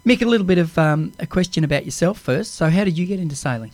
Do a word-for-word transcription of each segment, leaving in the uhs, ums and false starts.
Mick, a little bit of um, a question about yourself first. So how did you get into sailing?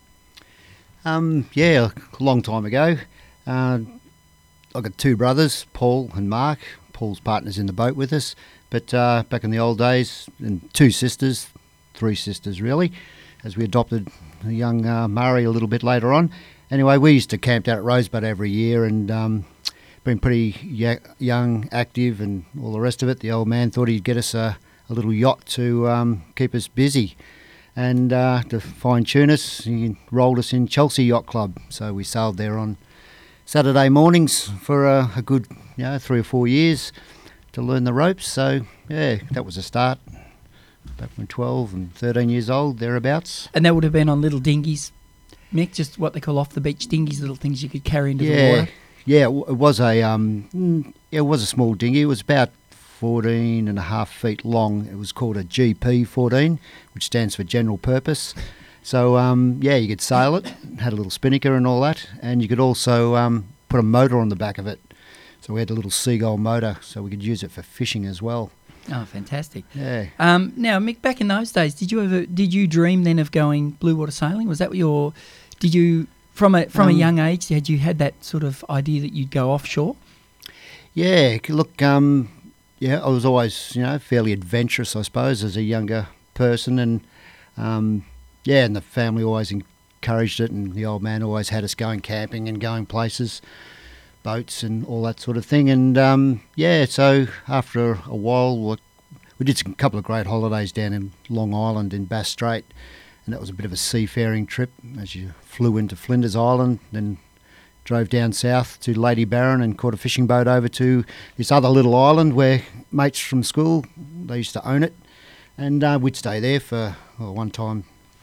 Um, yeah, a long time ago. Uh, I've got two brothers, Paul and Mark. Paul's partner's in the boat with us. But uh, back in the old days, and two sisters, three sisters really, as we adopted a young uh, Murray a little bit later on. Anyway, we used to camp out at Rosebud every year and um, been pretty y- young, active and all the rest of it. The old man thought he'd get us a, a little yacht to um, keep us busy. And uh, to fine-tune us, he rolled us in Chelsea Yacht Club. So we sailed there on Saturday mornings for a, a good you know, three or four years to learn the ropes. So, yeah, that was a start. Back when twelve and thirteen years old, thereabouts. And that would have been on little dinghies, Mick, just what they call off-the-beach dinghies, little things you could carry into yeah, the water. Yeah, it, w- it was a um, mm, it was a small dinghy. It was about fourteen and a half feet long. It was called a G P fourteen, which stands for General Purpose. So, um, yeah, you could sail it, had a little spinnaker and all that, and you could also um, put a motor on the back of it. So we had a little seagull motor, so we could use it for fishing as well. Oh, fantastic! Yeah. Um, now, Mick, back in those days, did you ever did you dream then of going blue water sailing? Was that what your did you from a from Um, a young age had you had that sort of idea that you'd go offshore? Yeah, c- look, um, yeah, I was always, you know, fairly adventurous, I suppose, as a younger person, and um, yeah, and the family always encouraged it, and the old man always had us going camping and going places, boats and all that sort of thing, and um, yeah, so after a while, we we did a couple of great holidays down in Long Island in Bass Strait, and that was a bit of a seafaring trip as you flew into Flinders Island, then drove down south to Lady Barron and caught a fishing boat over to this other little island where mates from school, they used to own it, and uh, we'd stay there for well, one time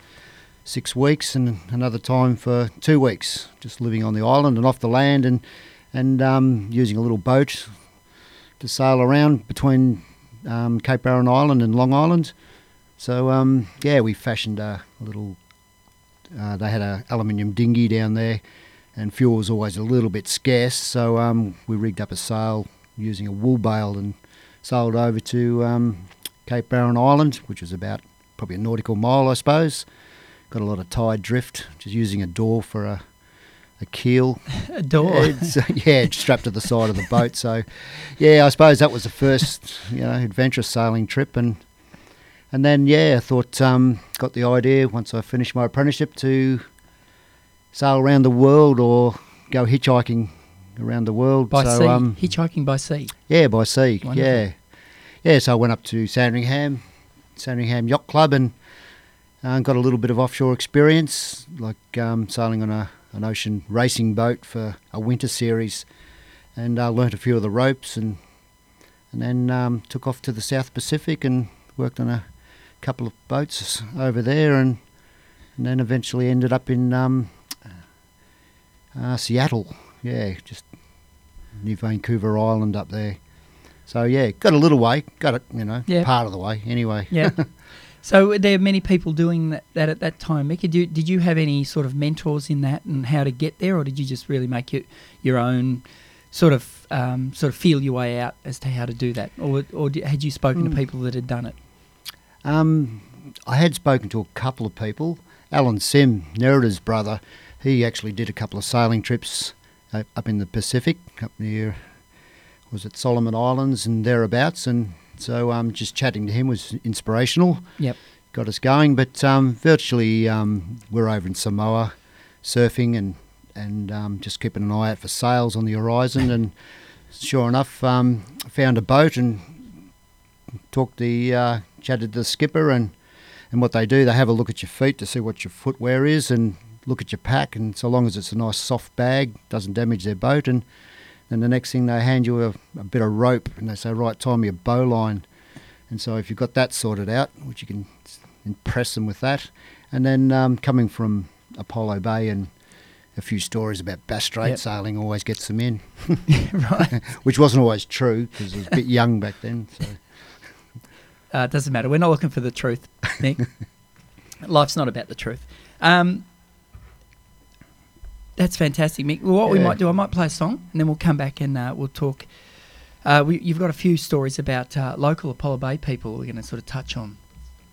six weeks and another time for two weeks, just living on the island and off the land, and and um, using a little boat to sail around between um, Cape Barron Island and Long Island. So um, yeah, we fashioned a little. Uh, they had a aluminium dinghy down there, and fuel was always a little bit scarce. So um, we rigged up a sail using a wool bale and sailed over to um, Cape Barron Island, which was about probably a nautical mile, I suppose. Got a lot of tide drift, just using a door for a, a keel. A door? Yeah, it's, uh, yeah, strapped to the side of the boat. So, yeah, I suppose that was the first, you know, adventurous sailing trip. And and then, yeah, I thought, um, got the idea once I finished my apprenticeship to sail around the world or go hitchhiking around the world. By so, sea? Um, Hitchhiking by sea? yeah, by sea, Wonderful. yeah. Yeah, so I went up to Sandringham, Sandringham Yacht Club, and uh, got a little bit of offshore experience, like um, sailing on a, an ocean racing boat for a winter series, and uh, learnt a few of the ropes, and and then um, took off to the South Pacific and worked on a couple of boats over there, and and then eventually ended up in um, uh, Seattle, yeah, just near Vancouver Island up there. So yeah, got a little way, got it, you know, Yeah. part of the way anyway. Yeah. So were there many people doing that, that at that time, Mick? Did you, did you have any sort of mentors in that and how to get there, or did you just really make your your own sort of um, sort of feel your way out as to how to do that, or or did, had you spoken Mm. to people that had done it? Um, I had spoken to a couple of people. Alan Sim, Nerida's brother, he actually did a couple of sailing trips uh, up in the Pacific, up near, was it Solomon Islands and thereabouts, and so um, just chatting to him was inspirational. Yep. Got us going, but um, virtually um, we're over in Samoa surfing and, and um, just keeping an eye out for sails on the horizon, and sure enough um, found a boat and talked the uh, chatted to the skipper, and and what they do, they have a look at your feet to see what your footwear is and look at your pack, and so long as it's a nice soft bag, doesn't damage their boat, and then the next thing they hand you a, a bit of rope and they say, right, tie me a bowline. And so if you've got that sorted out, which you can impress them with that, and then um, coming from Apollo Bay and a few stories about Bass Strait Yep. sailing always gets them in, Right. which wasn't always true because I was a bit young back then. So. Uh, it doesn't matter. We're not looking for the truth, Mick. Life's not about the truth. Um, that's fantastic, Mick. Well, what we Yeah. might do, I might play a song, and then we'll come back and uh, we'll talk. Uh, we, you've got a few stories about uh, local Apollo Bay people we're going to sort of touch on.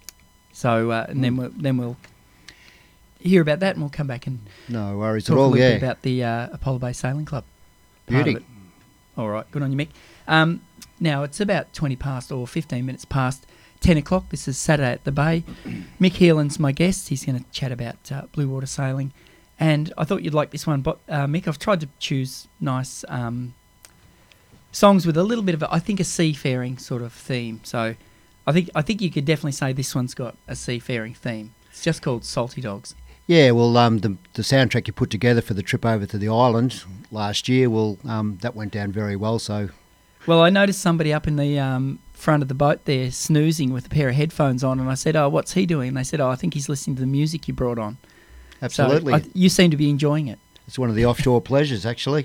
So uh, and then we'll, then we'll hear about that, and we'll come back and No worries talk at a all, little yeah. bit about the uh, Apollo Bay Sailing Club. part Beauty. of it. All right, good on you, Mick. Um, now, it's about twenty past or fifteen minutes past ten o'clock. This is Saturday at the Bay. Mick Heelan's my guest. He's going to chat about uh, blue water sailing. And I thought you'd like this one, but uh, Mick, I've tried to choose nice um, songs with a little bit of, a, I think, a seafaring sort of theme. So I think I think you could definitely say this one's got a seafaring theme. It's just called Salty Dogs. Yeah, well, um, the the soundtrack you put together for the trip over to the island last year, well, um, that went down very well. So, well, I noticed somebody up in the um, front of the boat there snoozing with a pair of headphones on, and I said, "Oh, what's he doing?" And they said, "Oh, I think he's listening to the music you brought on." absolutely, So I, you seem to be enjoying it. it's one of the offshore pleasures, actually.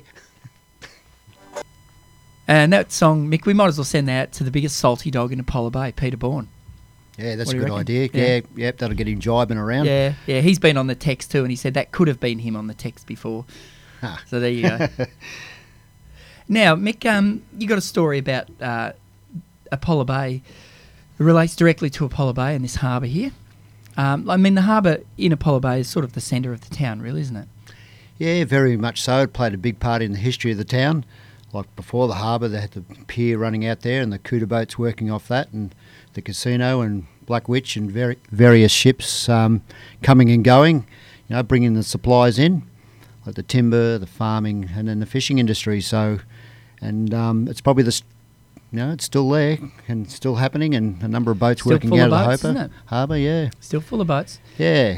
And that song, Mick, we might as well send that to the biggest salty dog in Apollo Bay, Peter Bourne. Yeah, that's What a do you good reckon? idea. Yeah. Yeah, yep, that'll get him jibing around. Yeah, yeah, he's been on the text too, and he said that could have been him on the text before. Huh. So there you go. Now, Mick, um, you got a story about uh, Apollo Bay. It relates directly to Apollo Bay and this harbour here. Um, I mean, the harbour in Apollo Bay is sort of the centre of the town, really, isn't it? Yeah, very much so. It played a big part in the history of the town. Like before the harbour, they had the pier running out there and the Cuda boats working off that, and the casino and Black Witch and very, various ships um, coming and going, you know, bringing the supplies in, like the timber, the farming, and then the fishing industry. So, and um, it's probably the, s- you know, it's still there and still happening, and a number of boats Still working full out of of boats, the isn't harbour. it? Harbour, yeah, Still full of boats. yeah.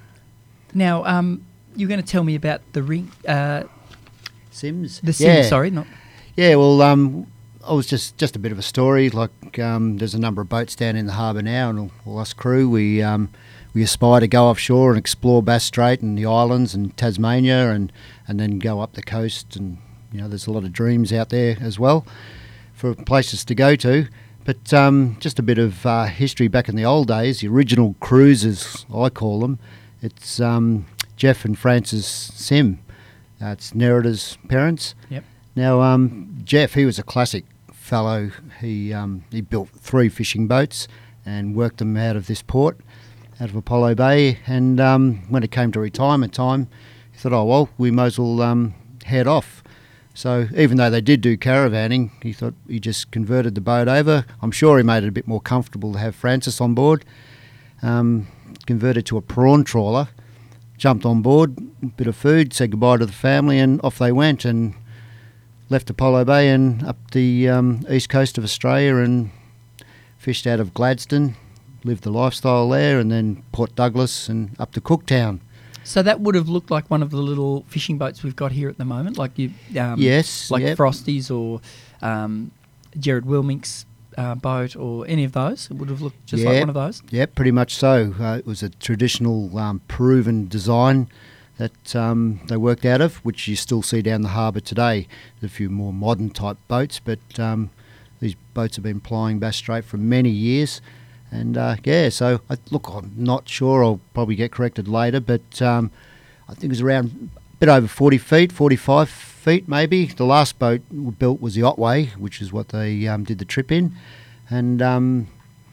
Now, um, you're going to tell me about the ring, uh, Sims, the sim. yeah. Sorry, not Yeah, well, um, I was just, just a bit of a story. Like, um, there's a number of boats down in the harbour now, and all us crew, we um, we aspire to go offshore and explore Bass Strait and the islands and Tasmania, and, and then go up the coast. And you know, there's a lot of dreams out there as well for places to go to. But um, just a bit of uh, history back in the old days. The original cruisers, I call them. It's um, Jeff and Francis Sim. Uh, it's Nerida's parents. Yep. Now, um, Jeff, he was a classic fellow. He um, he built three fishing boats and worked them out of this port, out of Apollo Bay. And um, when it came to retirement time, he thought, oh, well, we might as well um, head off. So even though they did do caravanning, he thought he just converted the boat over. I'm sure he made it a bit more comfortable to have Francis on board. Um, converted to a prawn trawler, jumped on board, a bit of food, said goodbye to the family, and off they went. And left Apollo Bay and up the um, east coast of Australia and fished out of Gladstone, lived the lifestyle there, and then Port Douglas and up to Cooktown. So that would have looked like one of the little fishing boats we've got here at the moment, like you, um, Yes, like yep. Frosty's or um, Jared Wilmink's uh, boat, or any of those. It would have looked just like Yep. one of those. Yeah, pretty much so. Uh, it was a traditional um, Peruvian design that um, they worked out of, which you still see down the harbour today. There's a few more modern type boats, but um, these boats have been plying Bass Strait for many years. And uh, yeah, so I, look, I'm not sure. I'll probably get corrected later, but um, I think it was around a bit over forty feet, forty-five feet maybe. The last boat built was the Otway, which is what they um, did the trip in. And um,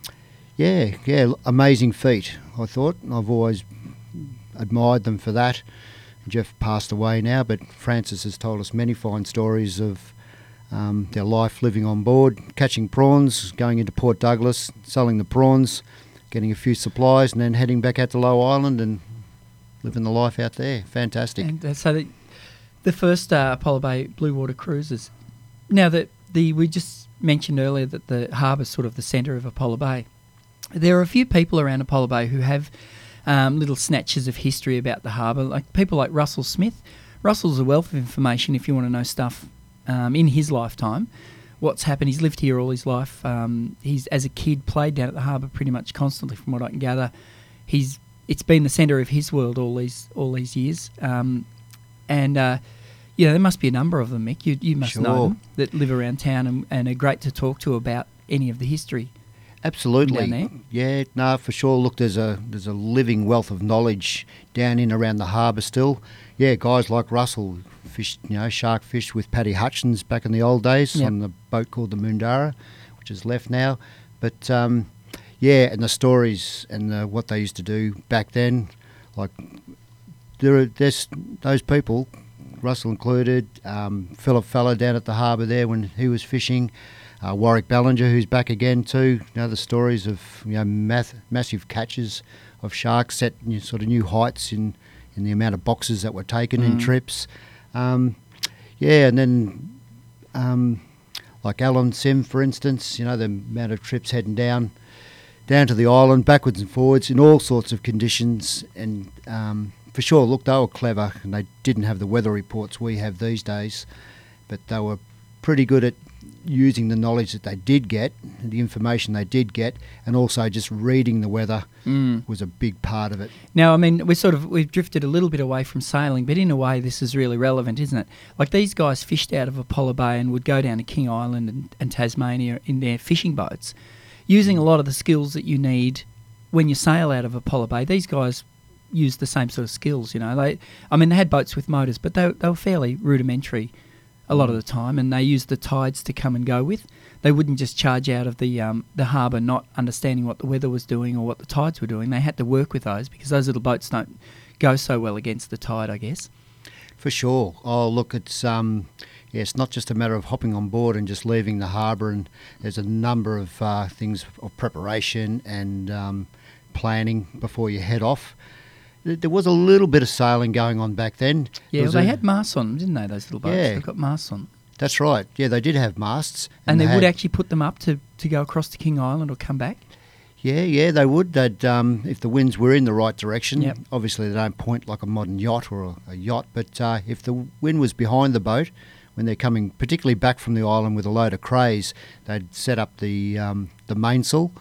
yeah, yeah, amazing feat, I thought. I've always admired them for that. Jeff passed away now, but Francis has told us many fine stories of um, their life living on board, catching prawns, going into Port Douglas, selling the prawns, getting a few supplies, and then heading back out to Low Island and living the life out there. Fantastic. And uh, so the, the first uh, Apollo Bay blue water cruises. Now that the we just mentioned earlier that the harbour's sort of the centre of Apollo Bay. There are a few people around Apollo Bay who have um, little snatches of history about the harbour, like people like Russell Smith. Russell's a wealth of information if you want to know stuff um, in his lifetime. What's happened? He's lived here all his life. Um, he's, as a kid, played down at the harbour pretty much constantly, from what I can gather. He's it's been the centre of his world all these all these years. Um, and uh, you know, there must be a number of them, Mick. You you must know Sure. them, that live around town and, and are great to talk to about any of the history. Absolutely. Down there? Yeah, no, for sure. Look, there's a there's a living wealth of knowledge down in around the harbour still. Yeah, guys like Russell fished, you know, shark fished with Paddy Hutchins back in the old days Yep. on the boat called the Moondara, which is left now. But um, yeah, and the stories and the, what they used to do back then, like there are there's those people, Russell included, um, Philip Feller down at the harbour there when he was fishing, uh, Warwick Ballinger who's back again too. You know, the stories of you know math, massive catches of sharks set you know, sort of new heights in, in the amount of boxes that were taken mm. in trips. Um, yeah, and then um, like Alan Sim, for instance, you know, the amount of trips heading down down to the island, backwards and forwards in all sorts of conditions. And um, for sure, look, they were clever, and they didn't have the weather reports we have these days, but they were pretty good at using the knowledge that they did get, the information they did get, and also just reading the weather mm. was a big part of it. Now, I mean, we sort of we've drifted a little bit away from sailing, but in a way, this is really relevant, isn't it? Like these guys fished out of Apollo Bay and would go down to King Island and, and Tasmania in their fishing boats, using a lot of the skills that you need when you sail out of Apollo Bay. These guys used the same sort of skills, you know. They, I mean, they had boats with motors, but they they were fairly rudimentary a lot of the time, and they used the tides to come and go with. They wouldn't just charge out of the um, the harbour not understanding what the weather was doing or what the tides were doing. They had to work with those because those little boats don't go so well against the tide, I guess. For sure. Oh, look, it's um, yeah, it's not just a matter of hopping on board and just leaving the harbour, and there's a number of uh, things of preparation and um, planning before you head off. There was a little bit of sailing going on back then. Yeah, well, they a, had masts on them, didn't they, those little boats? Yeah. They've got masts on. That's right. Yeah, they did have masts. And, and they, they would had, actually put them up to, to go across to King Island or come back? Yeah, yeah, they would. They'd, um, if the winds were in the right direction. Yep. Obviously, they don't point like a modern yacht or a, a yacht, but uh, if the wind was behind the boat, when they're coming particularly back from the island with a load of crays, they'd set up the, um, the mainsail,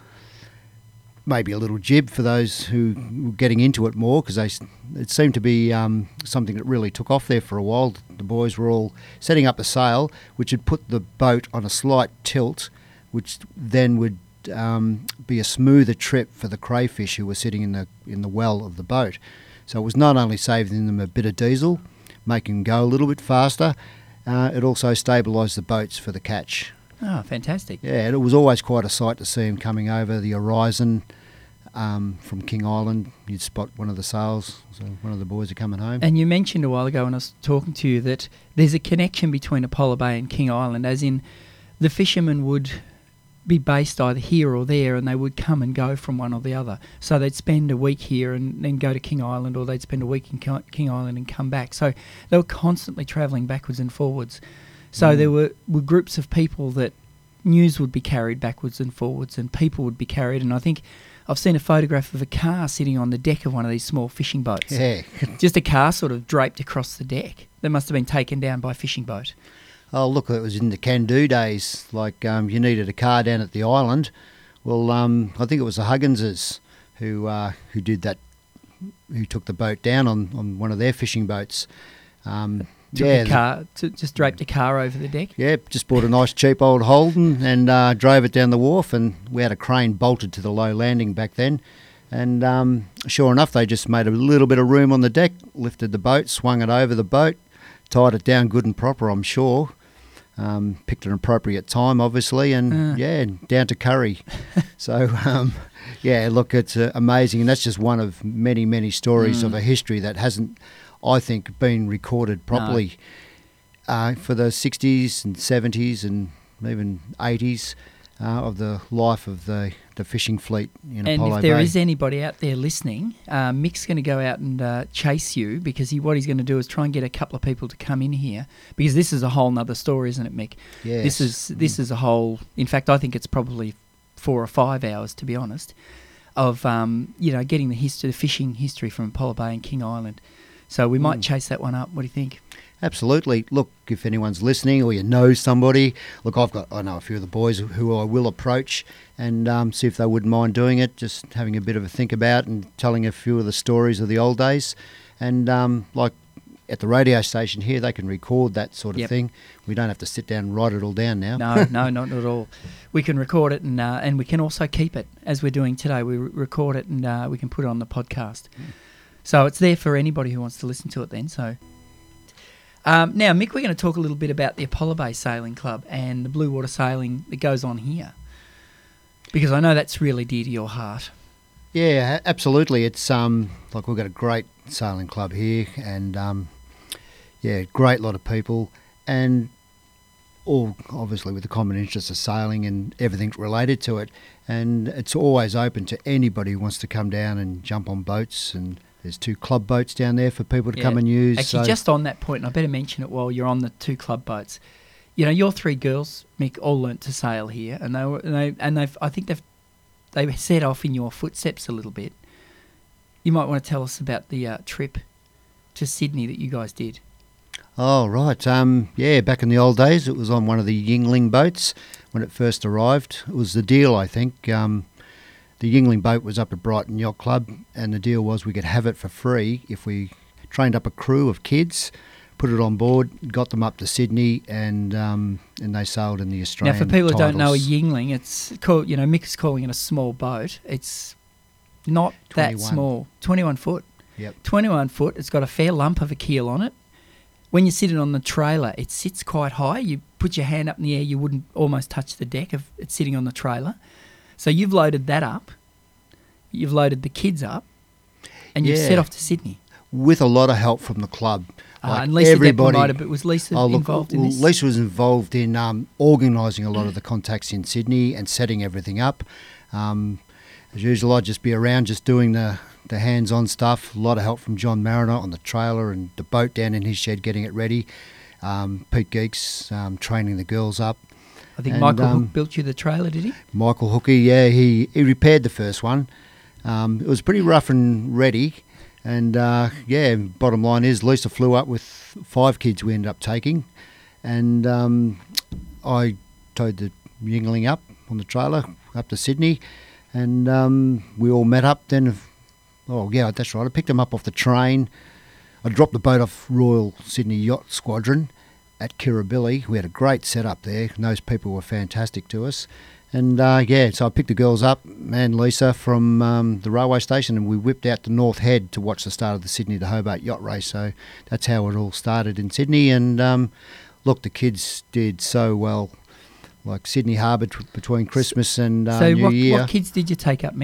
maybe a little jib for those who were getting into it more, because they it seemed to be um, something that really took off there for a while. The boys were all setting up the sail, which would put the boat on a slight tilt, which then would um, be a smoother trip for the crayfish who were sitting in the in the well of the boat. So it was not only saving them a bit of diesel, making them go a little bit faster, uh, it also stabilised the boats for the catch. Oh, fantastic. Yeah, and it was always quite a sight to see him coming over the horizon um, from King Island. You'd spot one of the sails, so one of the boys are coming home. And you mentioned a while ago when I was talking to you that there's a connection between Apollo Bay and King Island, as in the fishermen would be based either here or there, and they would come and go from one or the other. So they'd spend a week here and then go to King Island, or they'd spend a week in King Island and come back. So they were constantly travelling backwards and forwards. So mm. there were, were groups of people that news would be carried backwards and forwards, and people would be carried. And I think I've seen a photograph of a car sitting on the deck of one of these small fishing boats. Yeah. Just a car sort of draped across the deck. That must have been taken down by a fishing boat. Oh, look, it was in the can-do days. Like, um, you needed a car down at the island. Well, um, I think it was the Hugginses who uh, who did that, who took the boat down on, on one of their fishing boats. Um Took yeah, a car, to, just draped a car over the deck? Yeah, just bought a nice cheap old Holden and uh, drove it down the wharf, and we had a crane bolted to the low landing back then. And um, sure enough, they just made a little bit of room on the deck, lifted the boat, swung it over the boat, tied it down good and proper, I'm sure. Um, picked an appropriate time, obviously, and uh. yeah, down to Curry. so, um, yeah, look, it's uh, amazing, and that's just one of many, many stories mm. of a history that hasn't, I think, been recorded properly no. uh, for the sixties and seventies and even eighties uh, of the life of the, the fishing fleet in and Apollo Bay. And if there is anybody out there listening, uh, Mick's going to go out and uh, chase you, because he, what he's going to do is try and get a couple of people to come in here, because this is a whole nother story, isn't it, Mick? Yes. This is, this mm. is a whole... In fact, I think it's probably four or five hours, to be honest, of um, you know getting the history, the fishing history from Apollo Bay and King Island. So we might mm. chase that one up. What do you think? Absolutely. Look, if anyone's listening or you know somebody, look, I've got, I know a few of the boys who I will approach and um, see if they wouldn't mind doing it, just having a bit of a think about and telling a few of the stories of the old days. And um, like at the radio station here, they can record that sort of yep. thing. We don't have to sit down and write it all down now. No, no, not at all. We can record it, and uh, and we can also keep it, as we're doing today. We re- record it and uh, we can put it on the podcast. Mm. So it's there for anybody who wants to listen to it then. So um, now, Mick, we're going to talk a little bit about the Apollo Bay Sailing Club and the blue water sailing that goes on here. Because I know that's really dear to your heart. Yeah, a- absolutely. It's um like we've got a great sailing club here, and um, yeah, great lot of people, and all obviously with the common interest of sailing and everything related to it. And it's always open to anybody who wants to come down and jump on boats. And there's two club boats down there for people to Yeah. come and use. Actually, so- just on that point, and I better mention it while you're on the two club boats. You know, your three girls, Mick, all learnt to sail here, and they were, and they, and they've, I think they've, they set off in your footsteps a little bit. You might want to tell us about the uh, trip to Sydney that you guys did. Oh, right. Um, yeah, back in the old days, it was on one of the Yingling boats when it first arrived. It was the deal, I think. Um, the Yingling boat was up at Brighton Yacht Club, and the deal was we could have it for free if we trained up a crew of kids, put it on board, got them up to Sydney, and um, and they sailed in the Australian Now, for people who don't know a titles. Yingling, it's called, you know, Mick's calling it a small boat. It's not that twenty-one. small. twenty-one foot. Yep. twenty-one foot. It's got a fair lump of a keel on it. When you're sitting on the trailer, it sits quite high. You put your hand up in the air, you wouldn't almost touch the deck of it sitting on the trailer. So you've loaded that up. You've loaded the kids up, and you've Yeah. set off to Sydney. With a lot of help from the club. Uh, Like and Lisa everybody, Depp might have, but was Lisa Oh, look, involved in well, this? Lisa was involved in um, organising a lot of the contacts in Sydney and setting everything up. Um, as usual, I'd just be around just doing the, the hands-on stuff. A lot of help from John Mariner on the trailer and the boat down in his shed getting it ready. Um, Pete Geeks um, training the girls up. I think and, Michael um, Hook built you the trailer, did he? Michael Hooker, yeah, he, he repaired the first one. Um, it was pretty rough and ready. And, uh, yeah, bottom line is Lisa flew up with five kids we ended up taking. And um, I towed the Yingling up on the trailer up to Sydney. And um, we all met up then. Oh, yeah, that's right. I picked them up off the train. I dropped the boat off Royal Sydney Yacht Squadron at Kirribilli. We had a great setup there. And those people were fantastic to us. And, uh, yeah, so I picked the girls up and Lisa from um, the railway station, and we whipped out to North Head to watch the start of the Sydney to Hobart yacht race. So that's how it all started in Sydney. And, um, look, the kids did so well. Like Sydney Harbour t- between Christmas and uh, so New what, Year. what kids did you take up, Mick?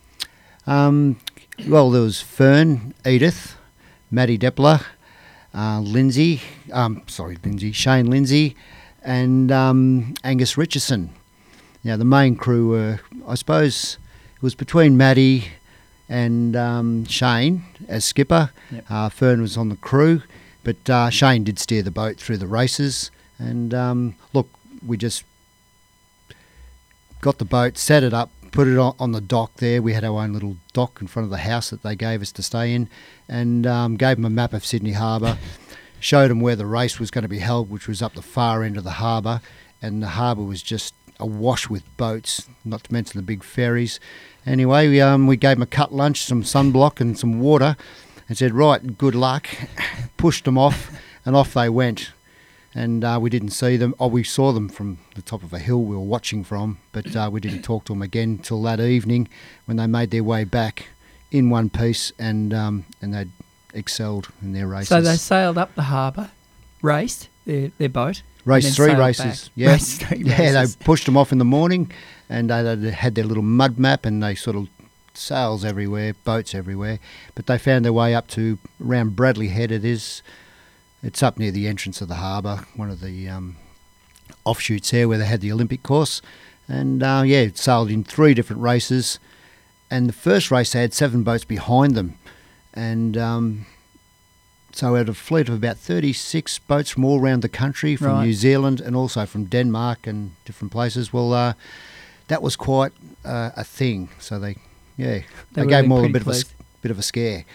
Um, well, there was Fern, Edith, Maddie Deppler, uh, Lindsay, um, sorry, Lindsay, Shane Lindsay, and um, Angus Richardson. Now, the main crew were, I suppose, it was between Maddie and um, Shane as skipper. Yep. Uh, Fern was on the crew, but uh, Shane did steer the boat through the races. And um, look, we just got the boat, set it up, put it on, on the dock there. We had our own little dock in front of the house that they gave us to stay in, and um, gave them a map of Sydney Harbour, showed them where the race was going to be held, which was up the far end of the harbour, and the harbour was just awash with boats, not to mention the big ferries. Anyway, we, um, we gave them a cut lunch, some sunblock and some water, and said, right, good luck. Pushed them off, and off they went. And uh, we didn't see them. Oh, we saw them from the top of a hill we were watching from, but uh, we didn't talk to them again till that evening when they made their way back in one piece, and um, and they'd excelled in their races. So they sailed up the harbour, raced their, their boat. Race and then three sailed races, back. yeah, Race three yeah. races. They pushed them off in the morning, and they, they had their little mud map, and they sort of sails everywhere, boats everywhere. But they found their way up to around Bradley Head. It is, it's up near the entrance of the harbour, one of the um, offshoots there where they had the Olympic course, and uh, yeah, it sailed in three different races. And the first race they had seven boats behind them, and um, so we had a fleet of about thirty-six boats from all around the country, from Right. New Zealand and also from Denmark and different places. Well, uh, that was quite uh, a thing. So they, yeah, They they, would've gave been them all a pretty bit of a, pleased. s- bit of a scare.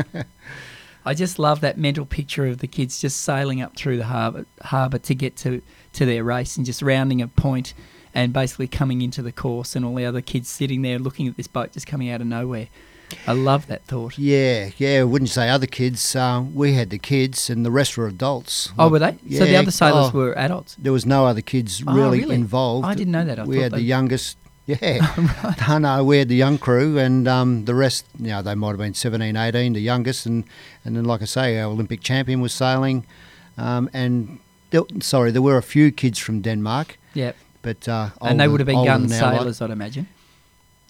I just love that mental picture of the kids just sailing up through the harbour, harbour to get to, to their race and just rounding a point and basically coming into the course, and all the other kids sitting there looking at this boat just coming out of nowhere. I love that thought. Yeah, yeah. I wouldn't say other kids. Uh, we had the kids, and the rest were adults. Oh, were they? So the Yeah, other sailors oh, were adults? There was no other kids Oh, really, really? involved. I didn't know that. I we thought had they- the youngest. Yeah, no, no, we had the young crew, and um, the rest, you know, they might have been seventeen, eighteen, the youngest, and, and then, like I say, our Olympic champion was sailing, um, and there, sorry, there were a few kids from Denmark, Yeah. but uh, And they older- would have been older gun than our lot. sailors, I'd imagine.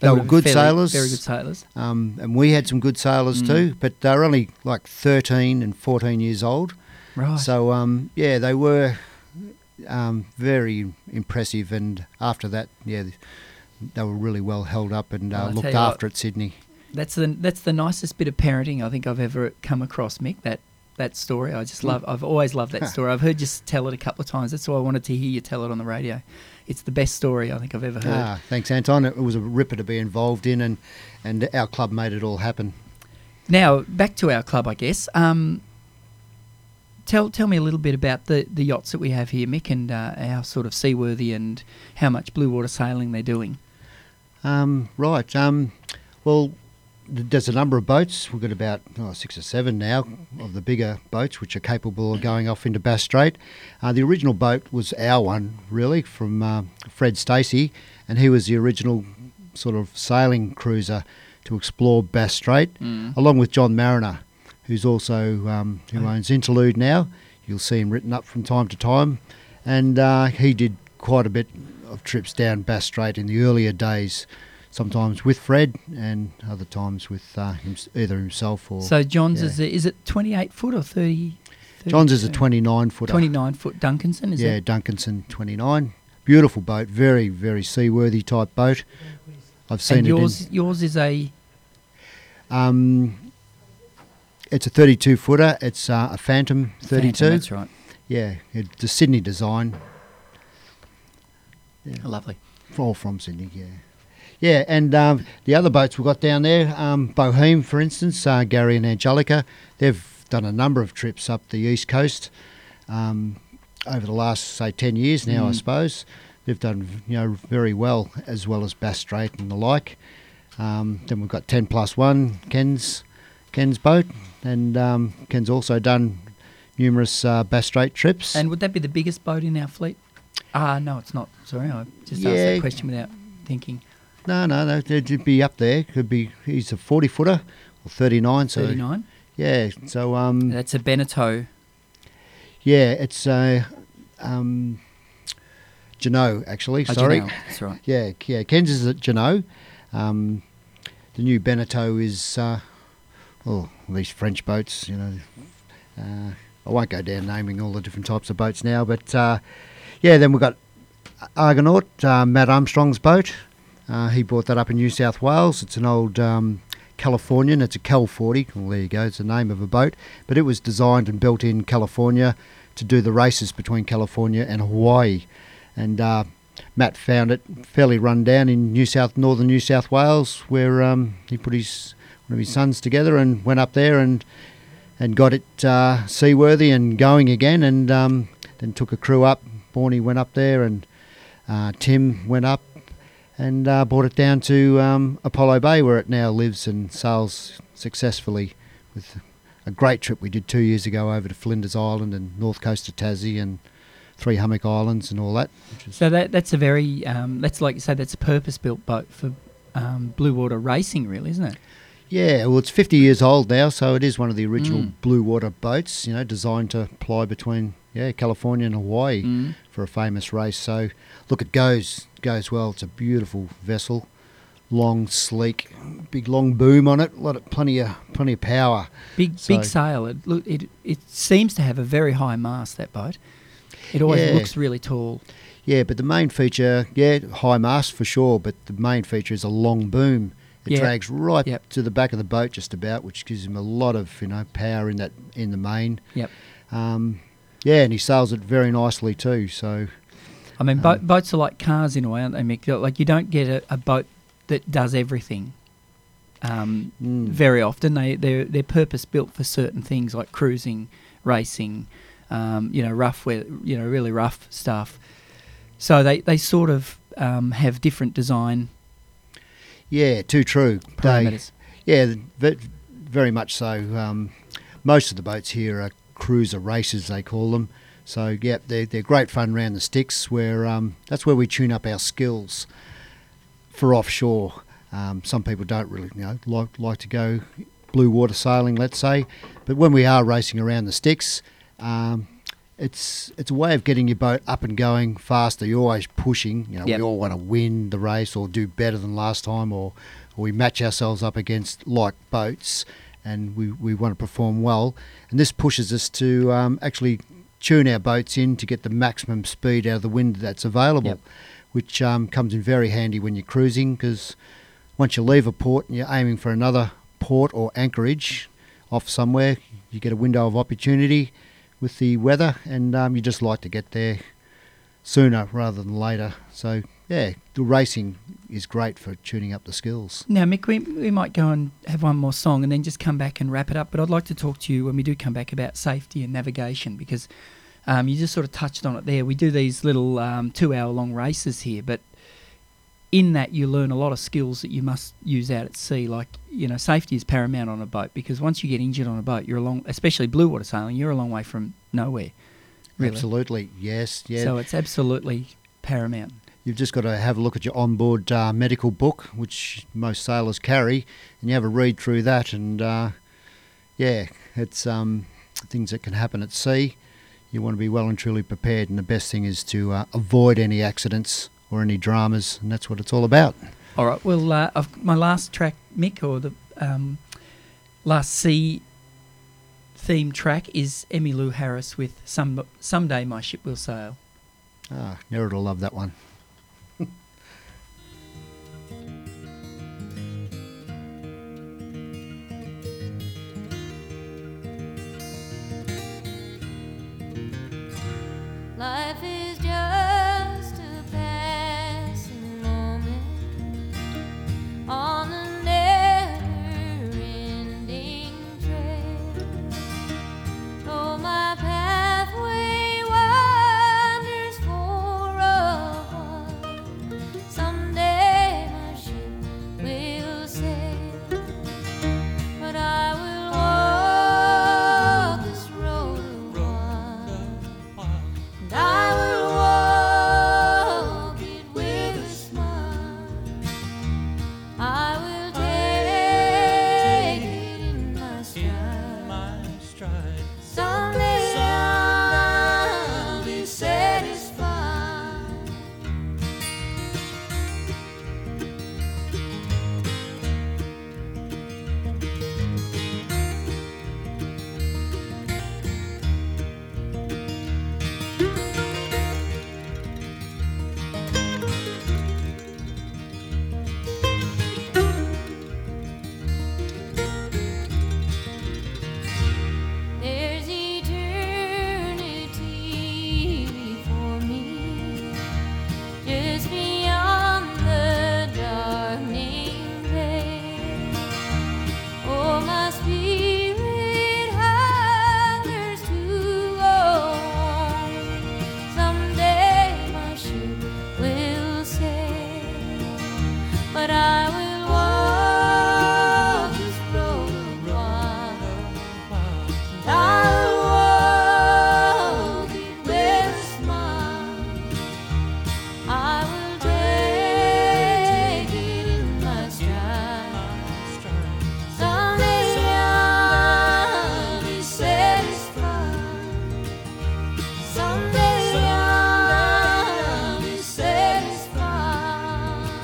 They were were good fairly- sailors. Very good sailors. Um, and we had some good sailors Mm. too, but they were only like thirteen and fourteen years old. Right. So, um, yeah, they were um, very impressive. And after that, yeah, they were really well held up and Well, uh, I looked tell you what, after at Sydney. That's the that's the nicest bit of parenting I think I've ever come across, Mick. That that story. I just love. I've always loved that story. I've heard you s- tell it a couple of times. That's why I wanted to hear you tell it on the radio. It's the best story I think I've ever heard. Ah, thanks, Anton. It was a ripper to be involved in, and, and our club made it all happen. Now back to our club, I guess. Um, tell tell me a little bit about the, the yachts that we have here, Mick, and uh, how sort of seaworthy and how much blue water sailing they're doing. Um, right. Um, well, th- there's a number of boats. We've got about oh, six or seven now of the bigger boats which are capable of going off into Bass Strait. Uh, the original boat was our one, really, from uh, Fred Stacey, and he was the original sort of sailing cruiser to explore Bass Strait, Mm. along with John Mariner, who's also um, who Oh. owns Interlude now. You'll see him written up from time to time, and uh, he did quite a bit of trips down Bass Strait in the earlier days, sometimes with Fred and other times with uh, him, either himself or... So John's yeah. is a, is it twenty-eight foot or thirty? John's is a thirty-two? twenty-nine footer. twenty-nine foot Duncanson, is yeah, it? Duncanson twenty-nine. Beautiful boat, very, very seaworthy type boat. I've seen And it yours yours is a in... Um, it's a thirty-two footer. It's uh, a Phantom thirty-two. Phantom, that's right. Yeah, it's a Sydney design. Yeah. Lovely. All from Sydney, yeah. Yeah, and um, the other boats we've got down there, um, Boheme, for instance, uh, Gary and Angelica, they've done a number of trips up the east coast um, over the last, say, ten years now, I Mm. suppose. They've done, you know, very well, as well as Bass Strait and the like. Um, then we've got ten plus one, Ken's Ken's boat, and um, Ken's also done numerous uh, Bass Strait trips. And would that be the biggest boat in our fleet? Ah, no, it's not. Sorry, I just asked Yeah. that question without thinking. No, no, no, they'd be up there. Could be, he's a forty footer or thirty-nine. So thirty-nine. yeah, so um, That's a Beneteau. yeah, it's a um, Jeanneau actually. Oh, sorry, Janelle, that's right. yeah, yeah. Ken's is at Jeanneau. Um, the new Beneteau is uh, oh, these French boats. You know, uh, I won't go down naming all the different types of boats now, but uh, yeah. Then we've got Argonaut, uh, Matt Armstrong's boat. Uh, he brought that up in New South Wales. It's an old um, Californian. It's a Cal forty. Well, there you go. It's the name of a boat. But it was designed and built in California to do the races between California and Hawaii. And uh, Matt found it fairly run down in New South, northern New South Wales, where um, he put his one of his sons together and went up there and and got it uh, seaworthy and going again. And um, then took a crew up. Bornie went up there, and uh, Tim went up. And uh, brought it down to um, Apollo Bay, where it now lives and sails successfully, with a great trip we did two years ago over to Flinders Island and north coast of Tassie and Three Hummock Islands and all that. Which is So that that's a very um, that's like you say that's a purpose built boat for um, blue water racing, really, isn't it? yeah, well, it's fifty years old now, so it is one of the original Mm. blue water boats, you know, designed to ply between yeah California and Hawaii Mm. for a famous race. So look, it goes goes well. It's a beautiful vessel, long, sleek, big long boom on it. A lot of plenty of plenty of power. Big So- big sail. It, look, it it seems to have a very high mast. That boat. It always Yeah. looks really tall. Yeah, but the main feature, yeah, high mast for sure, but the main feature is a long boom. It Yeah. drags right Yep. to the back of the boat just about, which gives him a lot of, you know, power in that in the main. Yep. Um, yeah, and he sails it very nicely too. So I mean, Um, bo- boats are like cars in a way, aren't they, Mick? Like you don't get a, a boat that does everything. Um, mm, Very often, they they're they're purpose built for certain things like cruising, racing, um, you know, rough weather, you know, really rough stuff. So they they sort of um, have different design yeah, too true. They, parameters. yeah, ve- very much so. Um, most of the boats here are cruiser races, they call them. So, yeah, they're, they're great fun around the sticks, where um, that's where we tune up our skills for offshore. Um, some people don't really, you know, like, like to go blue water sailing, let's say. But when we are racing around the sticks, um, it's it's a way of getting your boat up and going faster. You're always pushing. You know, Yep. we all want to win the race or do better than last time, or, or we match ourselves up against like boats, and we, we want to perform well. And this pushes us to um, actually tune our boats in to get the maximum speed out of the wind that's available, Yep. which um, comes in very handy when you're cruising, because once you leave a port and you're aiming for another port or anchorage off somewhere, you get a window of opportunity with the weather, and um, you just like to get there sooner rather than later. So, yeah, the racing is great for tuning up the skills. Now, Mick, we, we might go and have one more song and then just come back and wrap it up. But I'd like to talk to you when we do come back about safety and navigation, because um, you just sort of touched on it there. We do these little um, two-hour-long races here, but in that you learn a lot of skills that you must use out at sea. Like, you know, safety is paramount on a boat, because once you get injured on a boat, you're a long, especially blue water sailing, you're a long way from nowhere. Really. Absolutely, yes. Yeah. So it's absolutely paramount. You've just got to have a look at your onboard uh, medical book, which most sailors carry, and you have a read through that, and uh, yeah, it's um, things that can happen at sea. You want to be well and truly prepared, and the best thing is to uh, avoid any accidents or any dramas, and that's what it's all about. All right. Well, uh, I've, my last track, Mick, or the um, last sea theme track is Emmylou Harris with Some Someday My Ship Will Sail. Ah, Nerida will love that one. Life is just a passing moment on a never-ending trail. Though my pathway wanders for a while, someday my ship will sail. But I will walk this road a while, and I will walk it with a smile. I will take it in my stride. Someday I'll be satisfied. There's eternity before me, just beyond the darkening veil. Oh, my spirit hungers to go home. Someday my ship will sail, but I will walk this road a while. I'll walk it with a smile. I will take it in my stride. Someday I'll be satisfied. Someday I'll be satisfied.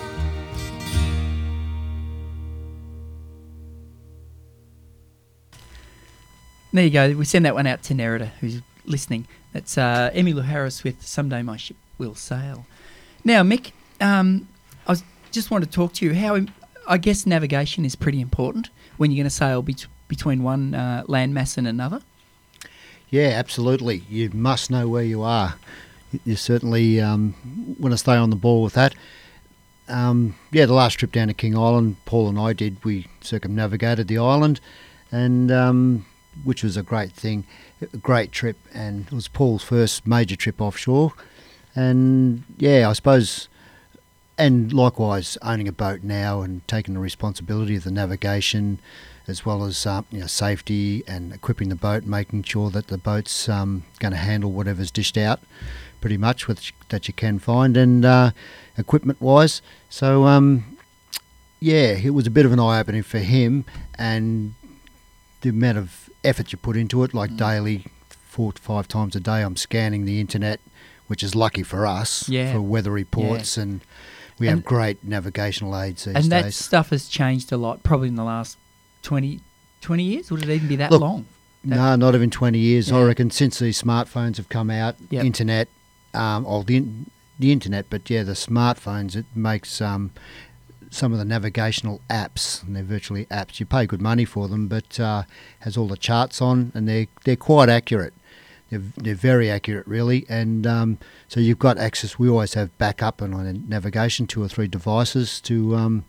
There you go. We send that one out to Nerida, who's listening. That's uh, Emmylou Harris with Someday My Ship Will Sail. Now, Mick, um, I was, just want to talk to you. How im- I guess navigation is pretty important when you're going to sail bet- between one uh, landmass and another. Yeah, absolutely. You must know where you are. You- You certainly um, want to stay on the ball with that. Um, yeah, the last trip down to King Island, Paul and I did, we circumnavigated the island, and um, which was a great thing, a great trip, and it was Paul's first major trip offshore. And yeah, I suppose, and likewise owning a boat now and taking the responsibility of the navigation, as well as um, you know, safety and equipping the boat, making sure that the boat's um, going to handle whatever's dished out, pretty much, which that you can find, and uh, equipment-wise. So um, yeah, it was a bit of an eye-opener for him, and the amount of effort you put into it, like Mm. daily four to five times a day I'm scanning the internet, which is lucky for us, Yeah. for weather reports, Yeah. and we And- have great navigational aids these And that days. stuff has changed a lot, probably in the last twenty, twenty years. Would it even be that Look, long? No, not even twenty years. I Yeah. reckon since these smartphones have come out, Yep. internet, um, or the in- the internet, but yeah, the smartphones, it makes um, some of the navigational apps, and they're virtually apps. You pay good money for them, but uh, has all the charts on, and they're they're quite accurate. They're they're very accurate, really, and um, so you've got access. We always have backup and on navigation, two or three devices to. Um,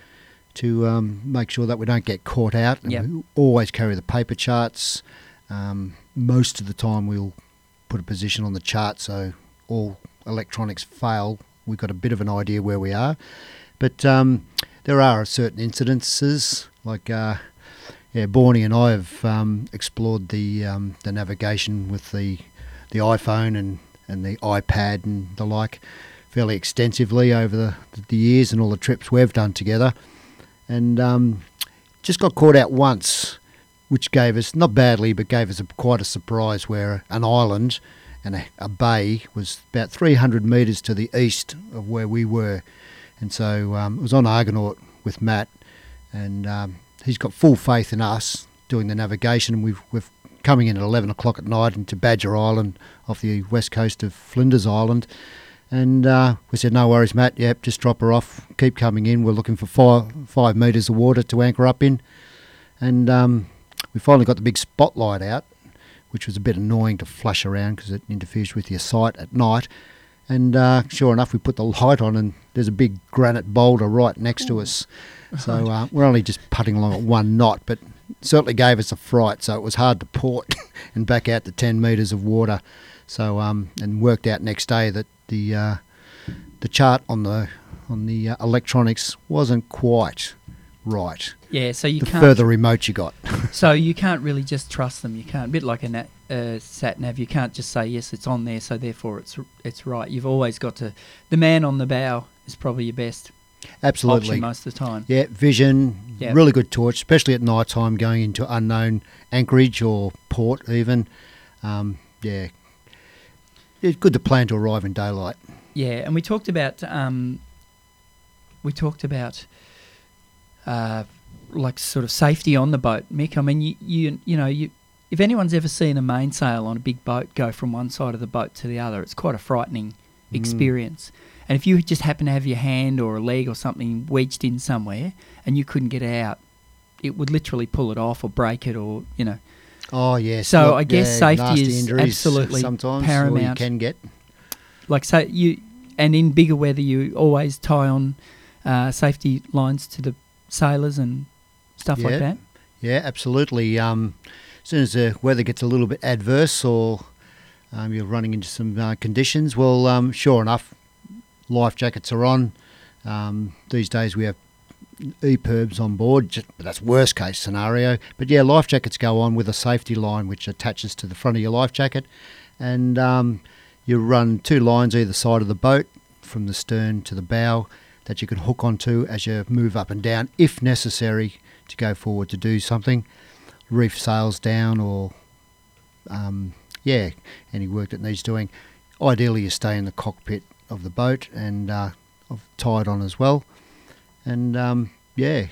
to um, make sure that we don't get caught out. And Yep. we always carry the paper charts. Um, most of the time we'll put a position on the chart so all electronics fail. We've got a bit of an idea where we are. But um, there are certain incidences, like uh, yeah, Borny and I have um, explored the um, the navigation with the the iPhone and, and the iPad and the like fairly extensively over the, the years and all the trips we've done together. And um, just got caught out once, which gave us, not badly, but gave us a, quite a surprise, where an island and a, a bay was about three hundred metres to the east of where we were. And so um, it was on Argonaut with Matt, and um, he's got full faith in us doing the navigation, and we've, we're coming in at eleven o'clock at night into Badger Island off the west coast of Flinders Island. And uh, we said, no worries, Matt, yep, just drop her off, keep coming in. We're looking for five, five metres of water to anchor up in. And um, we finally got the big spotlight out, which was a bit annoying to flash around because it interferes with your sight at night. And uh, sure enough, we put the light on and there's a big granite boulder right next to us. So uh, we're only just putting along at one knot, but certainly gave us a fright, so it was hard to port and back out to ten metres of water. So um, and worked out next day that the uh, the chart on the on the uh, electronics wasn't quite right. Yeah, so you the can't. further remote you got. So you can't really just trust them. You can't, a bit like a nat, uh, sat nav. You can't just say yes, it's on there, so therefore it's it's right. You've always got to. The man on the bow is probably your best Absolutely. option most of the time. Yeah, vision, Yep. really good torch, especially at night time going into unknown anchorage or port even. Um, yeah, it's good to plan to arrive in daylight. Yeah, and we talked about um, we talked about uh, like sort of safety on the boat, Mick. I mean, you you you know you. If anyone's ever seen a mainsail on a big boat go from one side of the boat to the other, it's quite a frightening Mm. experience. And if you just happen to have your hand or a leg or something wedged in somewhere and you couldn't get it out, it would literally pull it off or break it, or you know. Oh yes. So Look, I guess yeah, safety nasty is injuries absolutely sometimes paramount. Or you can get. Like so you, and in bigger weather you always tie on uh, safety lines to the sailors and stuff Yeah. like that. Yeah, absolutely. Um, as soon as the weather gets a little bit adverse or um, you're running into some uh, conditions, well, um, sure enough, life jackets are on. Um, these days we have E P I R Bs on board, just, but that's worst case scenario. But yeah, life jackets go on with a safety line which attaches to the front of your life jacket, and um, you run two lines either side of the boat from the stern to the bow that you can hook onto as you move up and down if necessary to go forward to do something. Reef sails down or um, yeah, any work that needs doing. Ideally you stay in the cockpit of the boat and uh, tied on as well. And um, yeah,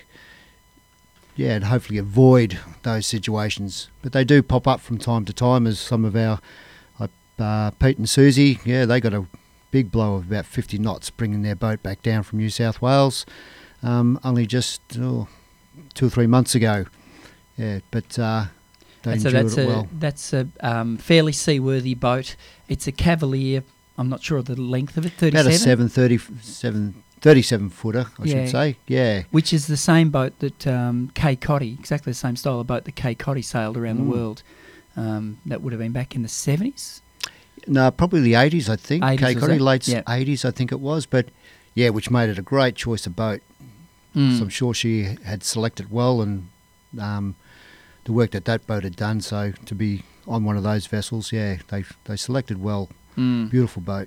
yeah, and hopefully avoid those situations. But they do pop up from time to time, as some of our, like uh, Pete and Susie, yeah, they got a big blow of about fifty knots bringing their boat back down from New South Wales, um, only just oh, two or three months ago. Yeah, but uh, they And so endured that's it a well. that's a um, fairly seaworthy boat. It's a Cavalier. I'm not sure of the length of it. About thirty-seven. a seven thirty, seven, thirty-seven footer, I Yeah. should say. Yeah. Which is the same boat that um, Kay Cotty, exactly the same style of boat that Kay Cotty sailed around Mm. the world. Um, that would have been back in the seventies. No, probably the eighties, I think. eighties, Kay was Cotty, it? late Yep. eighties, I think it was. But yeah, which made it a great choice of boat. Mm. So I'm sure she had selected well, and um, the work that that boat had done. So to be on one of those vessels, yeah, they they selected well. Mm. Beautiful boat.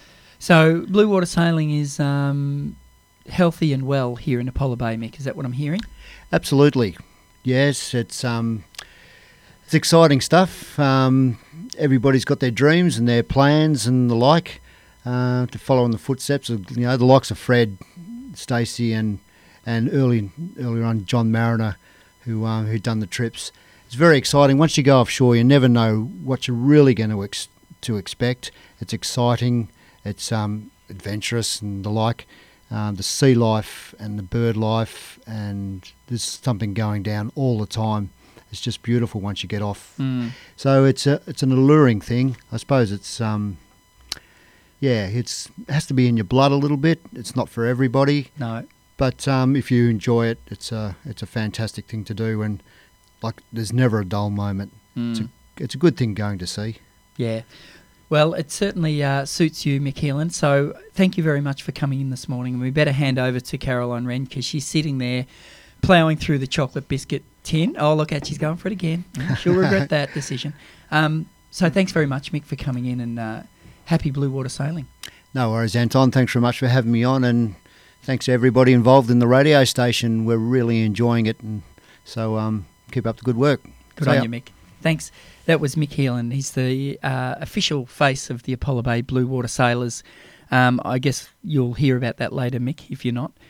So blue water sailing is um, healthy and well here in Apollo Bay, Mick. Is that what I'm hearing? Absolutely. Yes, it's um, It's exciting stuff. Um, everybody's got their dreams and their plans and the like uh, to follow in the footsteps of, you know, the likes of Fred, Stacey, and and early earlier on John Mariner, who um, who'd done the trips. It's very exciting. Once you go offshore, you never know what you're really going to ex- to expect. It's exciting. It's um, adventurous and the like. Um, the sea life and the bird life, and there's something going down all the time. It's just beautiful once you get off. Mm. So it's a it's an alluring thing. I suppose it's um, yeah, it's it has to be in your blood a little bit. It's not for everybody. No. But um, if you enjoy it, it's a it's a fantastic thing to do, and like there's never a dull moment. Mm. It's a it's a good thing going to sea. Yeah. Well, it certainly uh, suits you, Mick Heelan. So thank you very much for coming in this morning. And we better hand over to Caroline Wren because she's sitting there ploughing through the chocolate biscuit tin. Oh, look at she's going for it again. She'll regret that decision. Um, so thanks very much, Mick, for coming in, and uh, happy blue water sailing. No worries, Anton. Thanks very much for having me on, and thanks to everybody involved in the radio station. We're really enjoying it, and so um, keep up the good work. Good See on ya. you, Mick. Thanks. That was Mick Heelan. He's the uh, official face of the Apollo Bay Blue Water Sailors. Um, I guess you'll hear about that later, Mick, if you're not.